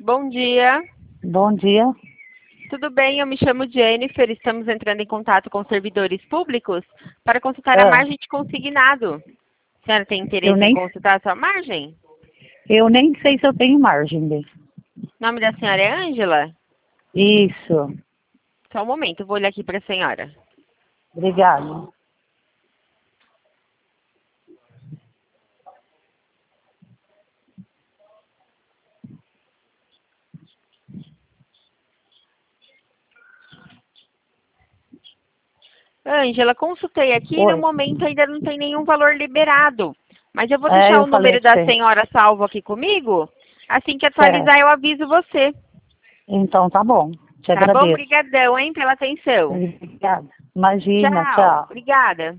Bom dia. Bom dia. Tudo bem? Eu me chamo Jennifer. Estamos entrando em contato com servidores públicos para consultar a margem de consignado. A senhora tem interesse em consultar a sua margem? Eu nem sei se eu tenho margem. O nome da senhora é Ângela? Isso. Só um momento, eu vou olhar aqui para a senhora. Obrigada. Ângela, consultei aqui e no momento ainda não tem nenhum valor liberado. Mas eu vou É, deixar eu o falei número que da tem. senhora salvo aqui comigo. Assim que atualizar, eu aviso você. Então tá bom. Te Tá bom? agradeço. Obrigadão, hein, pela atenção. Obrigada. Imagina, Tchau. tchau. Obrigada.